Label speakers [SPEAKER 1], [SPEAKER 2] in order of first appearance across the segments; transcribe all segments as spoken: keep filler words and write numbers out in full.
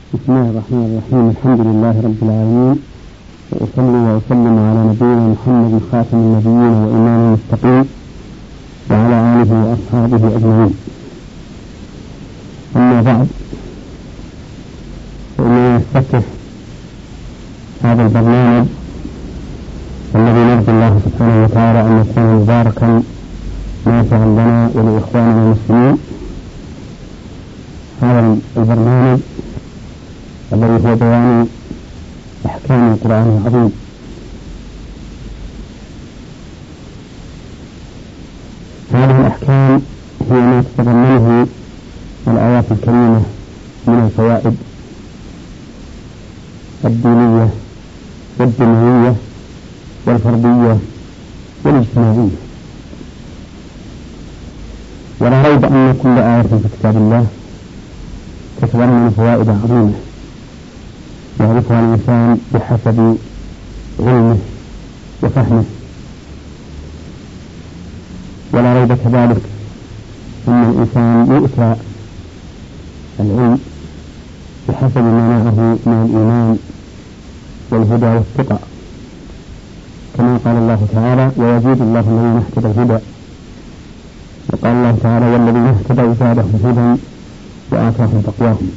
[SPEAKER 1] بسم الله الرحمن الرحيم. الحمد لله رب العالمين، وأصلي وأسلم على نبينا محمد خاتم النبيين وإمام المتقين وعلى آله وأصحابه أجمعين. أما بعد، فإننا نفتتح هذا البرنامج الذي نرجو الله سبحانه وتعالى أن يكون مباركا نافعا لنا ولإخواننا المسلمين. هذا البرنامج الذي هو بيان أحكام القرآن العظيم. هذه الأحكام هي ما تتضمنه الآيات الكريمة من الفوائد الدينية والدنيوية والفردية والاجتماعية. ولا ريب أن كل آية في كتاب الله تتضمن فوائد عظيمة يعرفها الإنسان بحسب علمه وفهمه. ولا ريب كذلك أن الإنسان يؤتى العلم بحسب ما معه من الإيمان والهدى والثقة، كما قال الله تعالى: ويزيد الله الذين اهتدوا الهدى. وقال الله تعالى: والذين اهتدوا زادهم هدى وآتاهم تقواهم.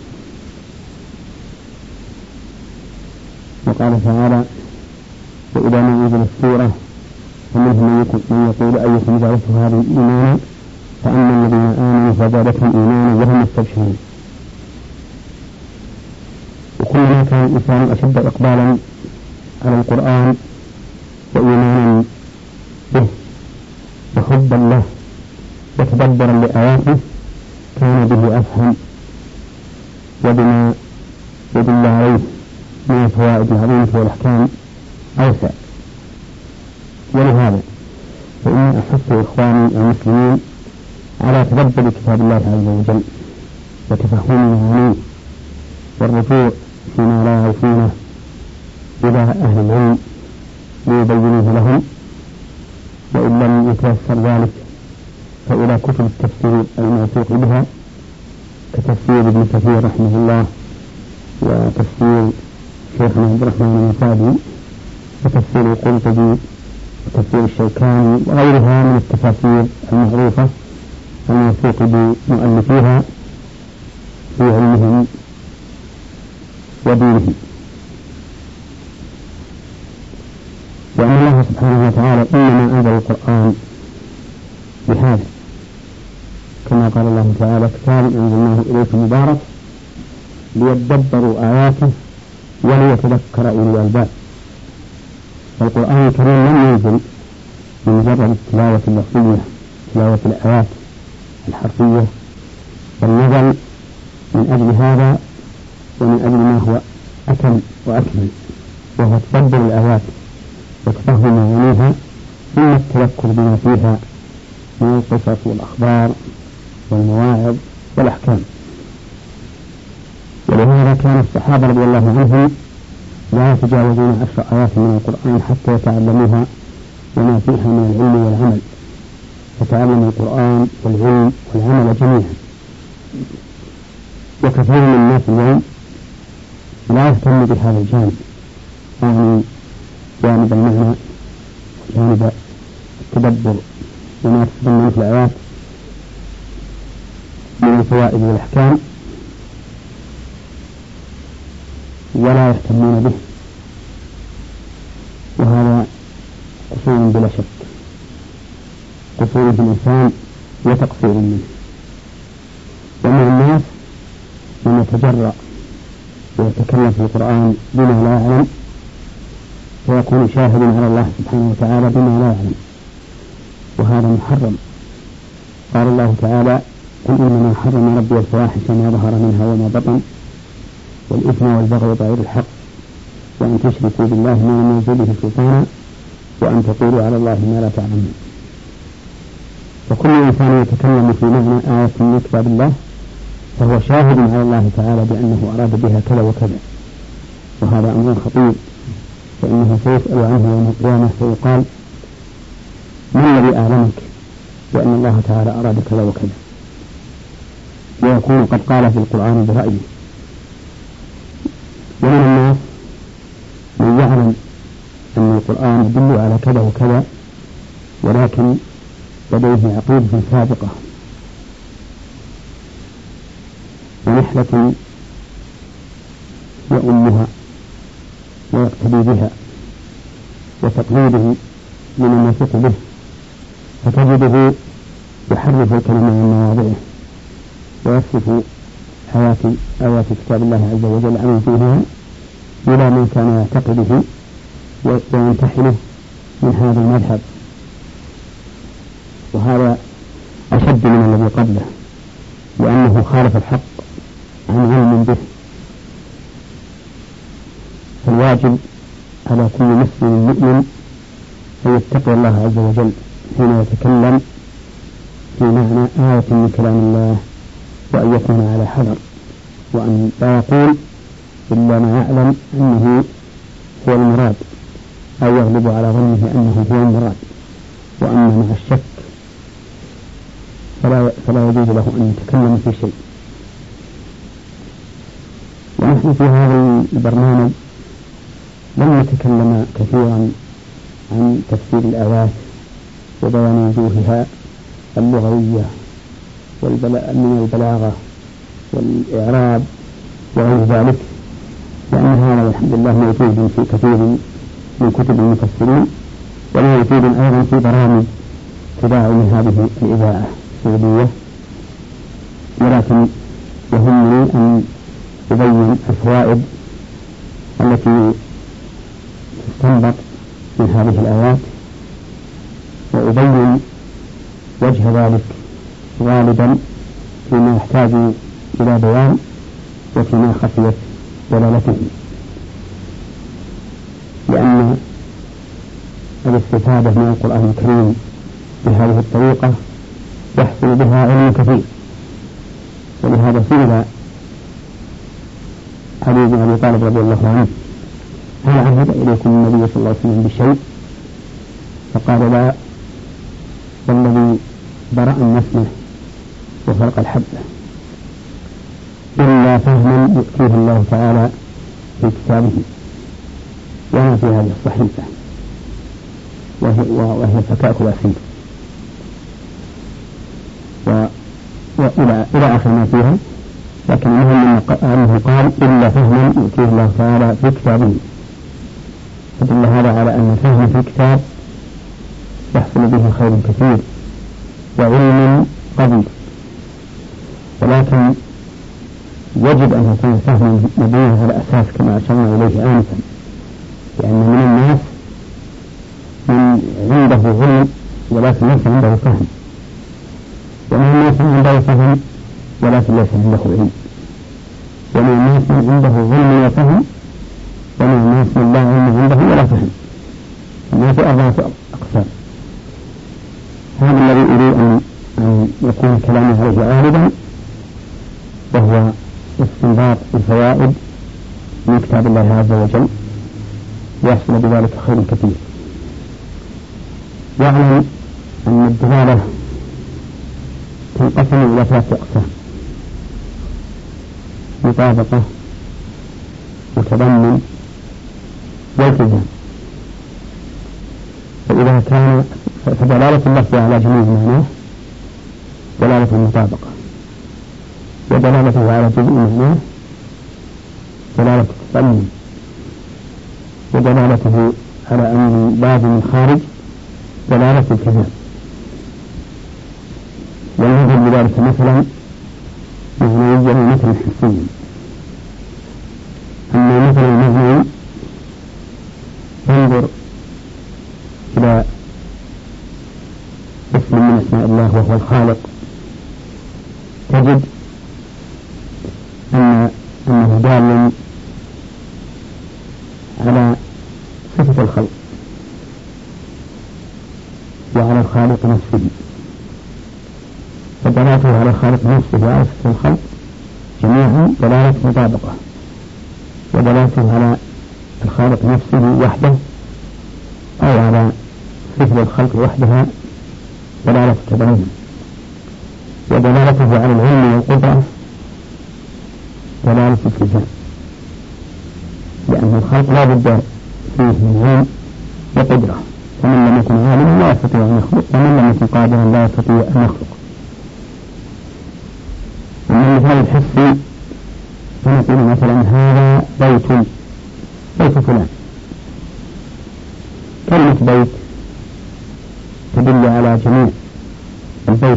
[SPEAKER 1] وقال تعالى: وإذا ما أنزلت السورة فمنهم من يقول أيكم زادته هذه إيمانا، فأما الذين آمنوا فزادتهم إيمانا وهم يستبشرون. وكلما كان الإنسان أشد إقبالا على القرآن وإيمانا به وحبا له وتدبرا لآياته كان به أفهم وبما يدل عليه من الفوائد العظيمة والأحكام أوسع. ولهذا فإني أحث إخواني المسلمين على تدبر كتاب الله عز وجل وتفهم معانيه والرجوع فيما لا يعرفونه إلى أهل العلم ليبينوه لهم، وإن لم يتيسر ذلك فإلى كتب التفسير الموثوق بها كتفسير ابن كثير رحمه الله، وتفسير شيخنا عبد الرحمن السعدي، وتفسير القرطبي، وتفسير الشوكاني، وغيرها من التفاسير المعروفة الموثوق بمؤلفيها في علمهم ودينهم. وأن الله سبحانه وتعالى إنما أنزل القرآن بهذا، كما قال الله تعالى: كتاب أنزلناه إليكم مبارك ليدبروا آياته وليتذكر أولي الألباب. فالقرآن الكريم لم ينزل بمجرد التلاوة اللفظية، تلاوة الآيات الحرفية، بل نزل من أجل هذا ومن أجل ما هو أتم وأكمل، وهو تدبر الآيات وتفهم معانيها، ثم التذكر بما فيها من القصص والأخبار والمواعظ والأحكام. ولهذا كان الصحابة رضي الله عنهم لا يتجاوزون عشر آيات من القرآن حتى يتعلموها وما فيها من العلم والعمل، فتعلموا القرآن والعلم والعمل جميعا. وكثير من الناس اليوم لا يهتم بهذا الجانب، يعني جانب المعنى، جانب التدبر وما تتضمنه الآيات من الفوائد والأحكام، ولا يهتمون به، وهذا قصور بلا شك، قصور في الإنسان وتقصير منه. ومن الناس من يتجرأ ويتكلم في القرآن بما لا يعلم، فيكون شاهدا على الله سبحانه وتعالى بما لا يعلم، وهذا محرم. قال الله تعالى: قل إنما حرم ربي الفواحش ما ظهر منها وما بطن والإثم والبغي بغير الحق وأن تشركوا بالله ما لم ينزل به سلطانا وأن تقولوا على الله ما لا تعلمون. وكل إنسان يتكلم في معنى آية من كتاب الله فهو شاهد على الله تعالى بأنه أراد بها كذا وكذا، وهذا أمر خطير، فإنه سيسأل عنه يوم القيامة فيقال: ما الذي أعلمك بأن الله تعالى أراد كذا وكذا؟ ويكون قد قال في القرآن برأيه، القرآن يدل على كذا وكذا، ولكن لديه عقيدة سابقة ونحلة يؤمها ويقتدي بها وتقليده لمن يثق به، فتجده يحرف الكلمة من مواضعه ويصف آيات آيات كتاب الله عز وجل عن وجوهها إلى من كان يعتقده ويمتحنه من هذا المذهب، وهذا أشد من الذي قبله لأنه خالف الحق عن علم به. فالواجب على كل مسلم مؤمن أن يتقي الله عز وجل حين يتكلم في معنى آية من كلام الله، وأن يكون على حذر، وأن لا يقول إلا ما يعلم أنه هو المراد أو يغلب على ظنه أنه هو المراد، وأما مع الشك فلا, فلا يجوز له أن يتكلم في شيء. ونحن في هذا البرنامج لم نتكلم كثيرا عن تفسير الآيات وبيان وجوهها اللغوية من البلاغة والإعراب وغير ذلك، لأن هذا الحمد لله موجود في كثير من كتب المفسرين، وموجود أيضا في برامج تباع من هذه الإذاعة السعودية، ولكن يهمني أن أبين الفوائد التي تستنبط من هذه الآيات، وأبين وجه ذلك غالبا فيما يحتاج إلى بيان وفيما خفيت دلالته، لأن الاستفادة من القرآن الكريم بهذه الطريقة يحصل بها علم كثير. ولهذا سئل علي بن أبي طالب رضي الله عنه: هل عهد إليكم النبي صلى الله عليه وسلم بشيء؟ فقال: لا، والذي برأ النسمة وفرق الحبة إلا فهما يؤتيه الله تعالى في كتابه وما في هذه الصحيفة، وهي, وهي فكاك الأسير، وإلى إلى آخر ما فيها. لكن المهم أنه قال: إلا فهما يؤتيه الله تعالى في كتابه، فدل هذا على أن الفهم في الكتاب يحصل به خير كثير وعلم قوي، ولكن يجب أن يكون فهم مبني على أساس كما أشرنا إليه آنفا، لأن من الناس من عنده علم ولكن ليس عنده فهم، ومن الناس من عنده فهم ولكن ليس عنده علم، ومن الناس من عنده علم وفهم، ومن الناس من لا علم عنده ولا فهم. الناس أربعة أقسام. هذا الذي أريد أن أن يكون كلامي عليه غالبا، وهو استنباط الفوائد من كتاب الله عز وجل، يحصل بذلك خير كثير. يعلم أن الدلالة تنقسم إلى ثلاثة أقسام: مطابقة، وتضمن، والتزام. فإذا كان فدلالة اللفظ على جميع معناه دلالة المطابقة، ودلالته على جزء معناه دلالة التضمن، ودلالته على أن باب من خارج دلالة التزام. ونظر بذلك مثلا معنويا ومثلا حسيا. أما مثلا المعنوي انظر إلى اسم من اسماء الله وهو الخالق، تجد أن أنه دال على صفة الخلق وعلى الخالق نفسه، فدلاته على الخالق نفسه وعلى صفة الخلق جميعا دلالة مطابقة، ودلاته على الخالق نفسه وحده أو على صفة الخلق وحدها دلالة تضمن، ودلالته على العلم والقدرة دلالة التزام، لأن الخلق لا بد فيه من علم بقدرة، فمن لم يكن عالما لا يستطيع أن يخلق، ومن لم يكن قادرا لا يستطيع أن يخلق. ومن المثال الحسي فنقول مثلا هذا بيت بيت فلان. كلمة بيت تدل على جميع البيت،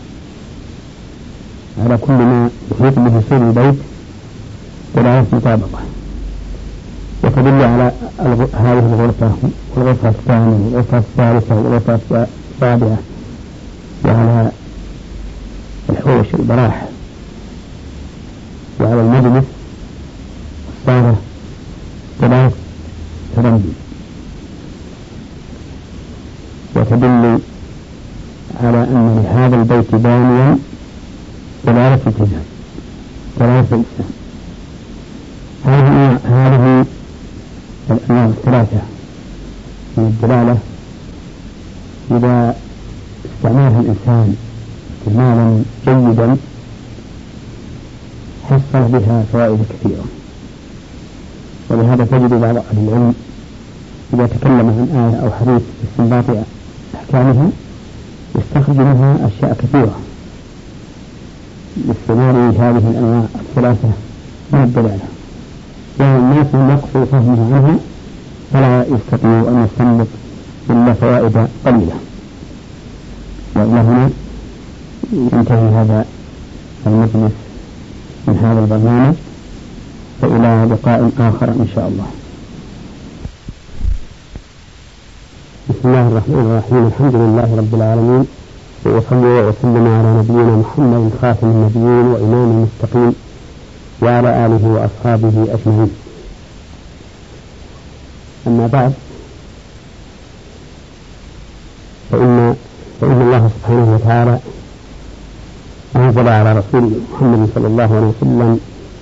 [SPEAKER 1] على كل ما يحيط به سور البيت دلالة مطابقة، وتدل على هذه الغرفة والغرفة الثانية والغرفة الثالثة والغرفة الرابعة، وعلى الحوش البراح، وعلى المجلس الصالة دلالة تضمن، وتدل على أن لهذا البيت بانيا دلالة التزام، دلالة الإسلام. هذه هذه الأنواع الثلاثة من الدلالة إذا استعملها الإنسان استعمالا جيدا حصل بها فوائد كثيرة. ولهذا تجد بعض أهل العلم إذا تكلم عن آية أو حديث باستنباط أحكامها يستخرج منها أشياء كثيرة باستعمال هذه الأنواع الثلاثة من الدلالة، والناس يقصر فهمها عنها فلا يستطيع أن يستنبط إلا فوائد قليلة. وإلى هنا ينتهي هذا المجلس من هذا البرنامج، وإلى لقاء آخر إن شاء الله. بسم الله الرحمن الرحيم. الحمد لله رب العالمين، وصلى وسلم على نبينا محمد خاتم النبيين وإمام المتقين وعلى آله وأصحابه أجمعين. أما بعد، فإن, فإن الله سبحانه وتعالى أنزل على رسوله محمد صلى الله عليه وسلم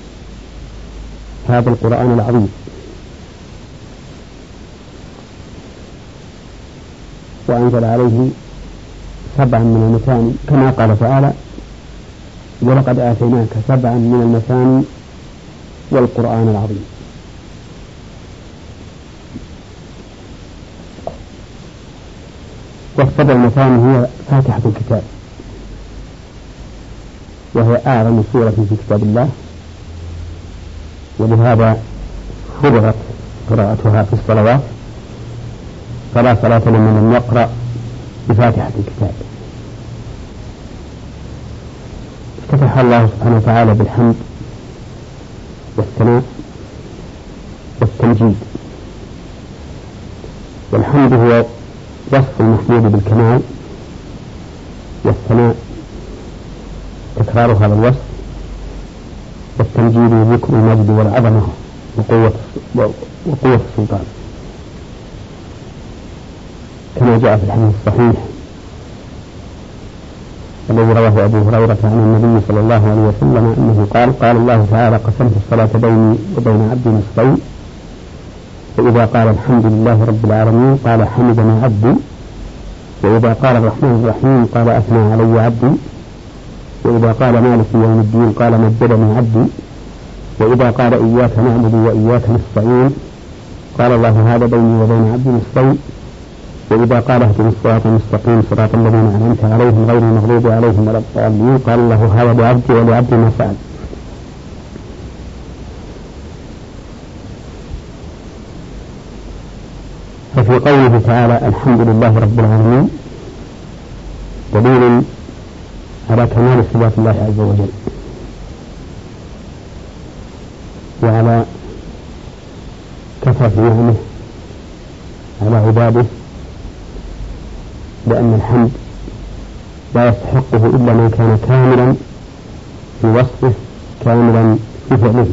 [SPEAKER 1] هذا القرآن العظيم، وأنزل عليه سبعا من المثاني كما قال تعالى: ولقد آتيناك سبعا من المثاني والقرآن العظيم. والسبع المثاني هي فاتحة الكتاب، وهي أعظم سورة في كتاب الله، ولهذا فرضت قراءتها في الصلوات، فلا صلاة لمن لم يقرأ بفاتحة الكتاب. افتتح الله سبحانه وتعالى بالحمد والثناء والتمجيد. والحمد هو وصف المحمود بالكمال، والثناء تكرار هذا الوصف، والتمجيد ذكر المجد والعظمة وقوة وقوة السلطان، كما جاء في الحديث الصحيح الذي رواه أبو هريرة عن النبي صلى الله عليه وسلم أنه قال: قال الله تعالى: قسمت الصلاة بيني وبين عبدي نصفين، فإذا قال الحمد لله رب العالمين قال حمدنا عبدي، وإذا قال الرحمن الرحيم قال أثنى علي عبدي، وإذا قال مالك يوم الدين قال مجدني عبدي، وإذا قال إياك نعبد وإياك نستعين قال الله هذا بيني وبين عبدي نصفين، وإذا قال اهدنا الصراط المستقيم صراط الذين أنعمت عليهم غير المغضوب عليهم ولا الضالين قال الله هذا بعبدي ولعبدي ما سأل. ففي قوله تعالى الحمد لله رب العالمين دليل على كمال صفات الله عز وجل، وعلى كثرة نعمه على عباده، لأن الحمد لا يستحقه إلا من كان كاملا في وصفه كاملا في فعله.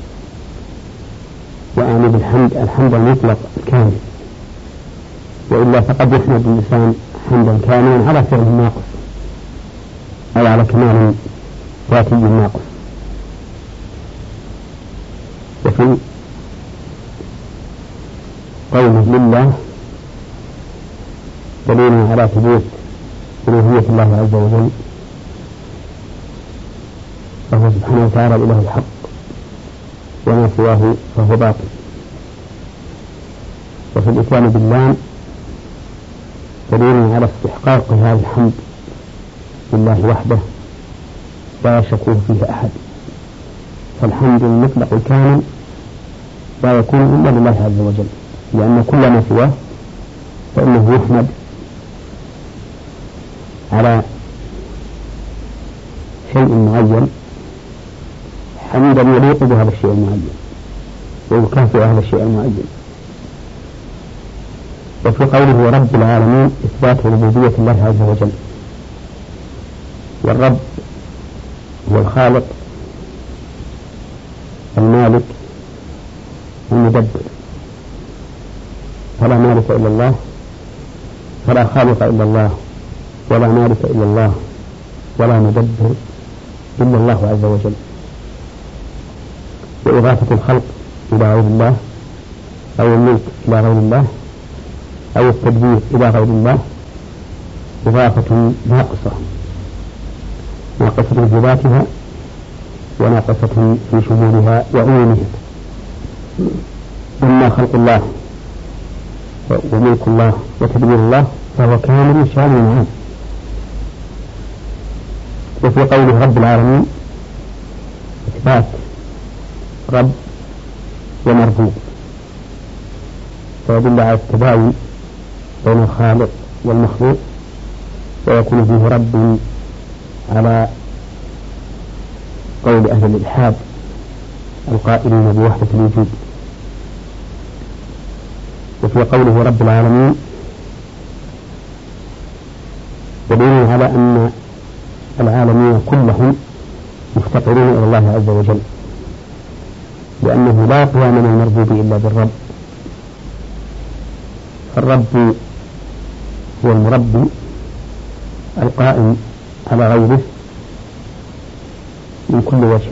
[SPEAKER 1] وأعني بالحمد الحمد المطلق الكامل، وإلا فقد يحمد الإنسان حمدا كاملا على فعل ناقص أو على كمال ذاتي ناقص. وفي قوله لله دليل على ثبوت ألوهية الله عز وجل، فهو سبحانه وتعالى الإله الحق، وما سواه فهو باطل. وفي الإتيان بالله دليل على استحقاق هذا الحمد لله وحده لا يشك فيه أحد، فالحمد المطلق الكامل لا يكون إلا لله عز وجل، لأن كل ما سواه فإنه يحمد على شيء معين حمدا يليق بهذا الشيء المعين ويكافئ هذا الشيء المعين. وفي قوله رب العالمين إثبات ربوبية الله عز وجل، والرب هو الخالق المالك المدبر، فلا مالك إلا الله، فلا خالق إلا الله، ولا مالك إلا الله، ولا مدبر إلا الله عز وجل. وإضافة الخلق إلى غير الله أو الملك إلى غير الله أو التدبير إلى غير الله إضافة ناقصة، ناقصة في ذاتها وناقصة في شمولها وعمومها. أما خلق الله وملك الله وتدبير الله فهو كامل شامل عام. وفي قوله رب العالمين إثبات رب ومربوب، فيدل على التباين بين الخالق والمخلوق، ويكون فيه رب على قول أهل الإلحاد القائلين بوحدة الوجود. وفي قوله رب العالمين دليل على أن العالمين كلهم مفتقرون إلى الله عز وجل، لأنه لا قيام للمربوب إلا بالرب، فالرب هو المربي القائم على غيره من كل وجه.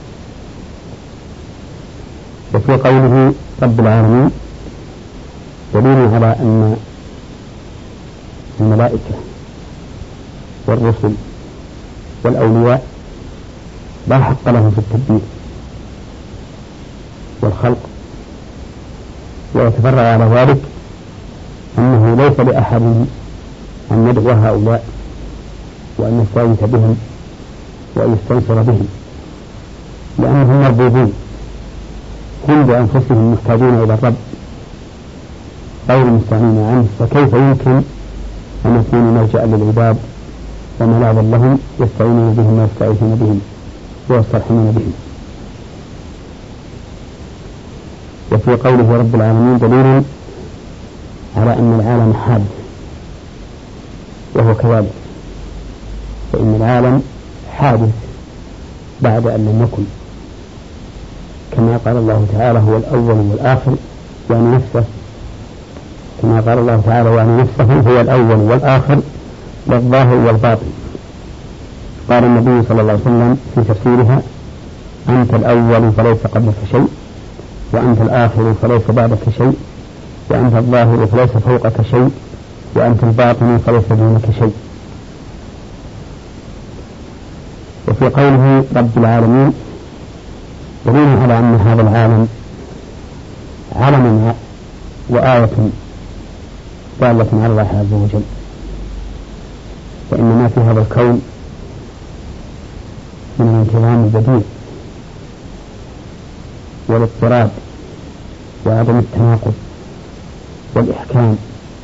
[SPEAKER 1] وفي قوله رب العالمين دليل على أن الملائكة والرسل والأولياء لا حق لهم في التدبير والخلق، ويتفرع على ذلك أنه ليس لأحد أن يدعو هؤلاء وأن يستغيث بهم وأن يستنصر بهم، لأنهم مربوبون، هم بأنفسهم محتاجون إلى الرب غير المستعانين عنه، فكيف يمكن أن يكونوا ملجأ للعباد وملاذا لهم يستعينون بهم ويستغيثون بهم ويسترحمون بهم. وفي قوله رب العالمين دليل على أن العالم حادث، وهو كذلك، فإن العالم حادث بعد أن لم يكن، كما قال الله تعالى هو الأول والآخر يعني نفسه، كما قال الله تعالى يعني نفسه هو الأول والآخر والظاهر والباطن. قال النبي صلى الله عليه وسلم في تفسيرها أنت الأول فليس قبلك شيء، وأنت الآخر فليس بعدك شيء، وأنت الظاهر فليس فوقك شيء، وأنت الباطن فليس دونك شيء. وفي قوله رب العالمين دليل على أن هذا العالم علم وآية دالة على الله عز وجل، فإن ما في هذا الكون من الانتظام البديع والاضطراب وعدم التناقض والإحكام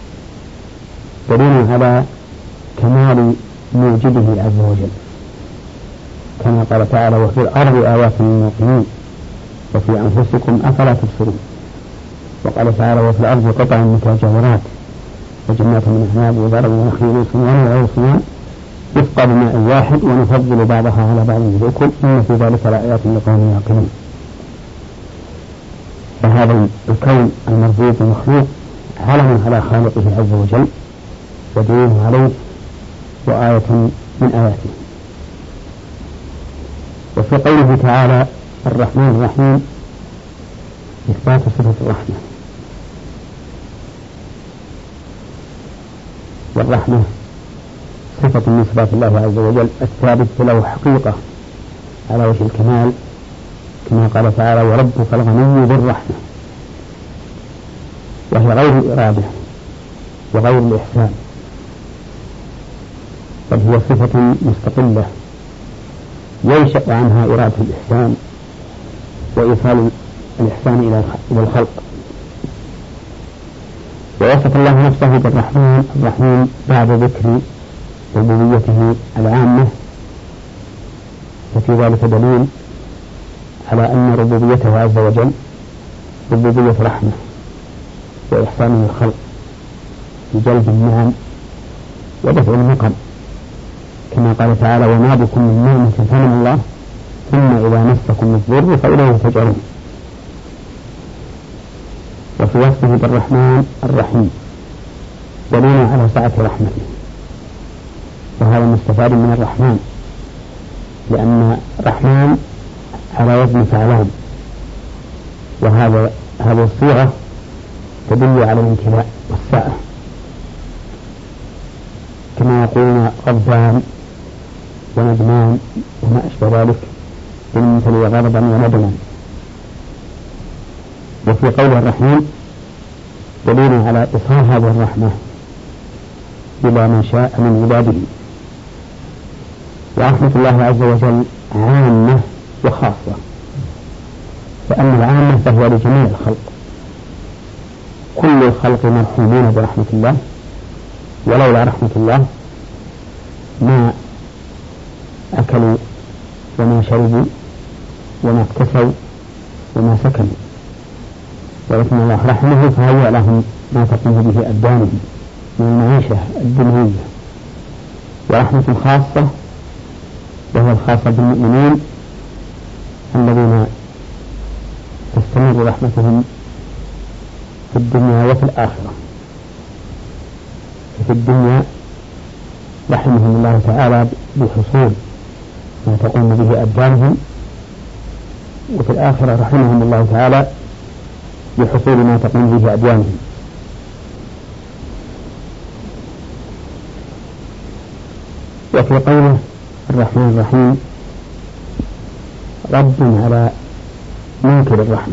[SPEAKER 1] دليل على كمال موجده عز وجل، كما قال تعالى وفي الأرض آيات للموقنين وفي أنفسكم أفلا تبصرون. وقال تعالى وفي الأرض قطع متجاورات وجنات من أعناب وزرع ونخيل صنوان وغير صنوان يسقى بماء واحد ونفضل بعضها على بعض بالأكل إن في ذلك لآيات لقوم يعقلون. فهذا الكون المربوط المخلوق علم على خالقه عز وجل ودليل عليه وآية من آياته. وفي قوله تعالى الرحمن الرحيم إثبات صفة الرحمة، والرحمة صفة من صفات الله عز وجل الثابت له حقيقة على وجه الكمال، كما قال تعالى وربك الغني ذو الرحمة، وهي غير الإرادة وغير الإحسان بل هي صفة مستقلة ينشأ عنها إرادة الإحسان وإيصال الإحسان إلى الخلق. ووصف الله نفسه بالرحمن الرحيم بعد ذكر ربوبيته العامة، وفي ذلك دليل على أن ربوبيته عز وجل ربوبية رحمة وإحسان للخلق بجلب النعم ودفع النقم، كما قال تعالى: وما بكم من نعمة فمن الله ثم إذا مسكم الضر فإليه تجأرون. وفي وصفه بالرحمن الرحيم دليل على سعة رحمته، وهذا مستفاد من الرحمن، لأن رحمن على وزن فعلان، وهذا هذه الصيغة تدل على الامتلاء والسعة، كما يقولون غضبان وندمان وما أشبه ذلك بالمثل غضبا وندما. وفي قوله الرحيم دليل على إصرار هذه الرحمة إلى من شاء من عباده. ورحمة الله عز وجل عامة وخاصة، فأما العامة فهي لجميع الخلق، كل الخلق مرحومون برحمة الله، ولولا رحمة الله ما أكلوا وما شربوا وما اكتسوا وما سكنوا، ولكن الله رحمه فهيأ لهم ما تقوم به أبدانهم من المعيشة الدنيوية. ورحمة خاصة وهي الخاصة بالمؤمنين الذين تستمر رحمتهم في الدنيا وفي الآخرة. في الدنيا رحمهم الله تعالى بحصول ما تقوم به أبدانهم، وفي الآخرة رحمهم الله تعالى بحصول ما تقوم به أبدانهم. وفي قوله الرحمن الرحيم رد على منكر الرحمة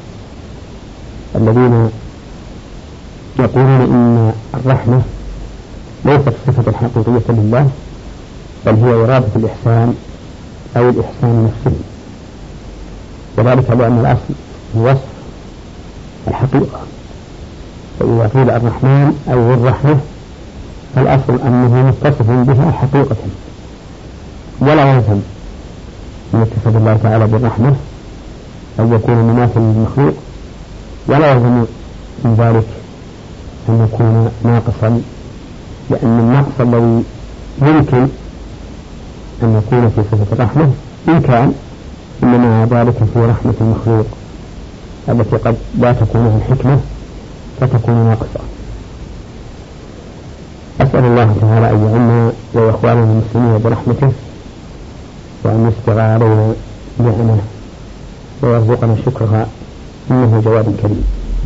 [SPEAKER 1] الذين يقولون إن الرحمة ليست صفة حقيقية لله، بل هي إرادة الإحسان أو الإحسان نفسه، وذلك لأن الأصل هو وصف الحقيقة، فإذا قيل الرحمن أو الرحمة فالأصل أنه متصف بها حقيقة، ولا يلزم من اتصف الله تعالى بالرحمة أن يكون مماثل للمخلوق، ولا يلزم من ذلك أن يكون ناقصا، لأن النقص الذي يمكن أن يكون في صفة الرحمة إن كان إنما ذلك في رحمة المخلوق التي قد لا تكون الحكمة فتكون ناقصة. أسأل الله تعالى أن يعنا وإخواننا المسلمين برحمته، وأن يسبغ علينا نعمه ويرزقنا شكرها، إنه جواد كريم.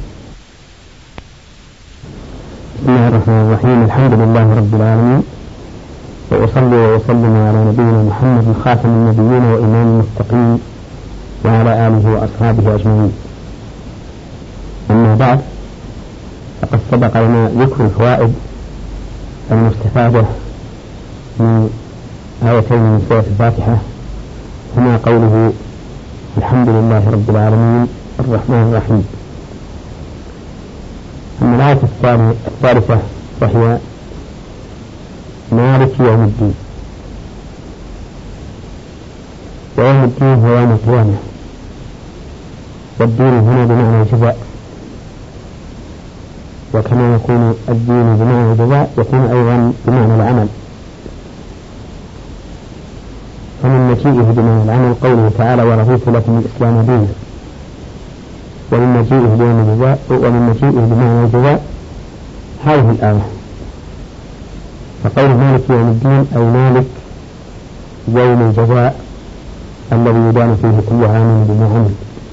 [SPEAKER 1] بسم الله الرحمن الرحيم. الحمد لله رب العالمين، وأصلي وأسلم على نبينا محمد خاتم النبيين وإمام المتقين وعلى آله وأصحابه أجمعين. أما بعد، فقد سبق لنا ذكر الفوائد المستفادة من آيتين من سورة الفاتحة، هما قوله الحمد لله رب العالمين الرحمن الرحيم. أما الآية الثالثة وهي مالك يوم الدين، ويوم الدين هو يوم القيامة، والدين هنا بمعنى الجزاء، وكما يكون الدين بمعنى الجزاء يكون أيضا بمعنى العمل. فمن مجيئه بمعنى العمل قوله تعالى ورضيت لكم الإسلام دينا، ومن مجيئه بمعنى الجزاء ومن مجيئه بمعنى الجزاء هذه الآية. فقول مالك يوم الدين أي مالك يوم الجزاء الذي يدان فيه كل عام بما عمل.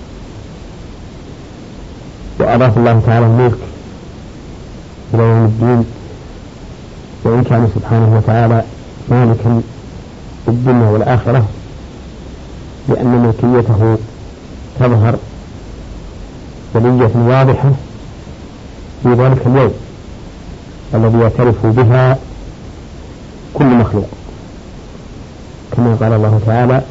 [SPEAKER 1] وأضاف الله تعالى الملك إلى يوم الدين، وإن كان سبحانه وتعالى مالكا في الدنيا والآخرة، لأن ملكيته تظهر بلية واضحة في ذلك اليوم الذي يعترف بها كل مخلوق، كما قال الله تعالى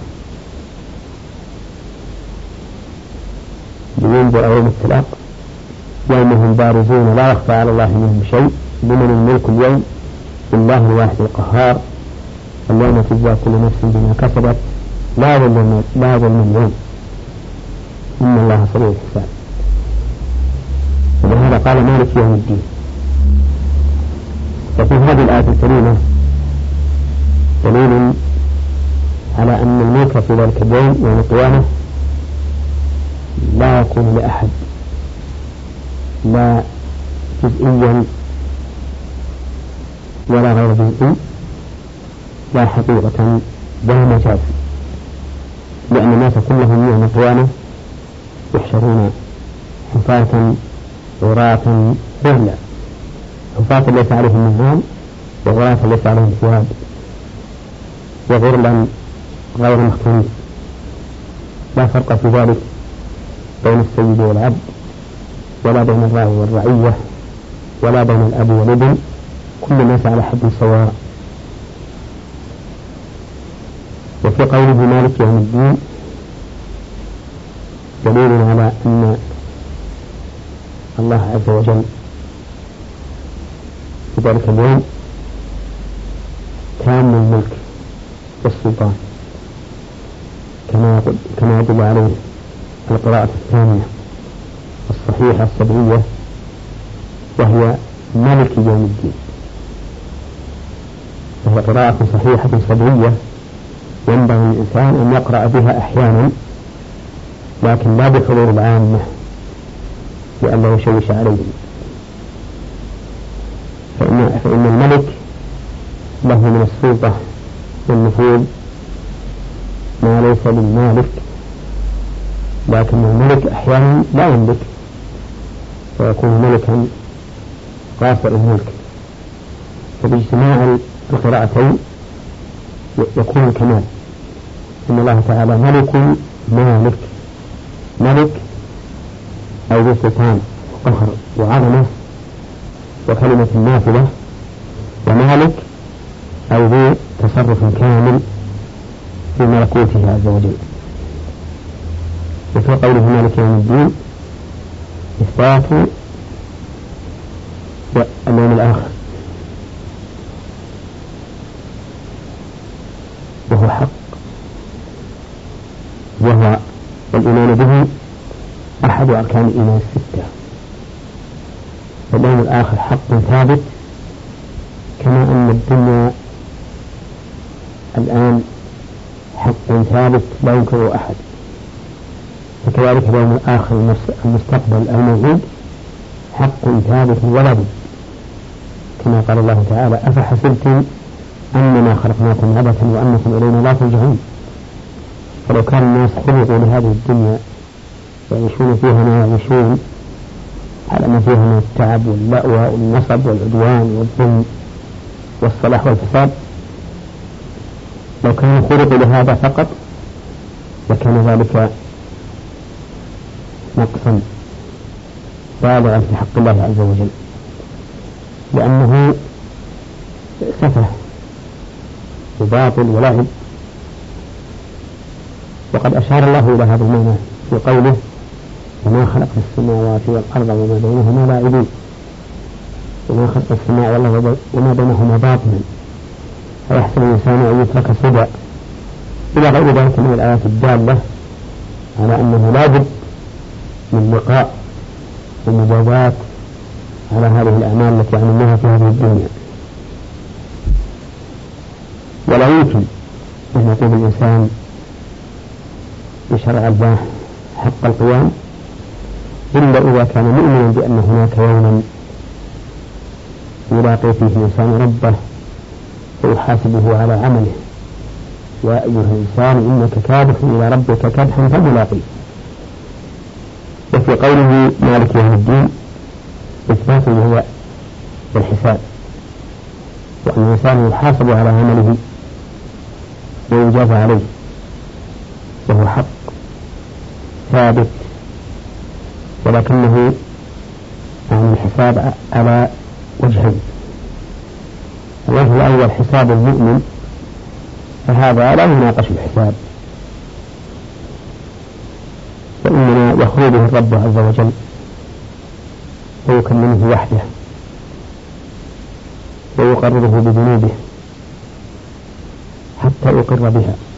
[SPEAKER 1] لينذر يوم التلاق يوم هم بارزون لا يخفى على الله منهم شيء لمن الملك اليوم لله الواحد القهار اليوم تجزى كل نفس بما كسبت لا ظلم لا ظلم اليوم إن الله سريع الحساب. ولهذا قال مالك يوم الدين. وفي هذه الآية الكريمة دليل على أن الملك في ذلك اليوم يوم القيامة لا يكون لأحد لا جزئيا ولا غير جزئي لا حقيقة ولا مجاز، لأن الناس كلهم يوم القيامة يحشرون حفاة عراة غرلا، حفاة ليس عليهم نعال وعراة ليس عليهم ثياب وغرلا غير مختونين، لا فرق في ذلك بين السيد والعبد ولا بين الراعي والرعية ولا بين الأب والابن، كل الناس على حد سواء. وفي قوله مالك يوم الدين دليل على أن الله عز وجل في ذلك اليوم تام الملك والسلطان كما كما يدل عليه القراءة الثانية الصحيحة السبعية وهي مالك يوم الدين، وهي قراءة صحيحة سبعية ينبغي الإنسان أن يقرأ بها أحيانا لكن لا بحضور العامة لئلا يشوش عليهم، فإن, فإن الملك له من السلطة والنفوذ ما ليس للمالك، لكن الملك أحيانا لا يملك ويكون ملكا قاصر الملك، فباجتماع القراءتين يكون الكمال. إن الله تعالى ملك مالك، ملك أو ذو سلطان وقهر وعظمة وكلمة نافذة، ومالك أو ذو تصرف كامل في ملكوته عز وجل. وفي قوله مالك يوم الدين إثبات اليوم الآخر وهو حق، وهو الإيمان به أحد أركان الإيمان الستة، فاليوم الآخر حق ثابت كما أن الدنيا الآن حق ثابت لا ينكره أحد، فكذلك اليوم الآخر المستقبل الموعود حق ثابت ولا بد، كما قال الله تعالى أفحسبتم أنما خلقناكم عبثا وأنكم إلينا لا ترجعون. فلو كان الناس خلقوا لهذه الدنيا يعيشون فيها ما يعيشون على ما فيها من التعب واللأوى والنصب والعدوان والظلم والصلاح والفساد، لو كانوا خلقوا لهذا فقط لكان ذلك نقصا بالغا في حق الله عز وجل، لأنه سفه وباطل ولعب. وقد أشار الله إلى هذا المعنى في قوله وما خلق السماوات والأرض وما بينهما لاعبين، وما خلق السماء والأرض وما بينهما باطلا فيحسب الإنسان أن يترك سدى إلى غير ذلك من الآيات الدالة على أنه لا بد من لقاء ومجازات على هذه الأعمال التي عملناها في هذه الدنيا. ولا يمكن أن يقوم الإنسان بشرع الله حق القيام إلا إذا كان مؤمنا بأن هناك يوما يلاقي فيه الإنسان ربه ويحاسبه على عمله، يا أيها الإنسان إنك كادح إلى ربك كدحا فملاقيه. وفي قوله مالك يوم الدين إثبات وهو الحساب، وأن الإنسان يحاسب على عمله ويجازى عليه، وهو حق ثابت، ولكنه عن الحساب على وجهين: الوجه الأول حساب المؤمن، فهذا لا يناقش الحساب، وإنما يخلو به الرب عز وجل ويكلمه وحده ويقرره بذنوبه حتى يقر بها.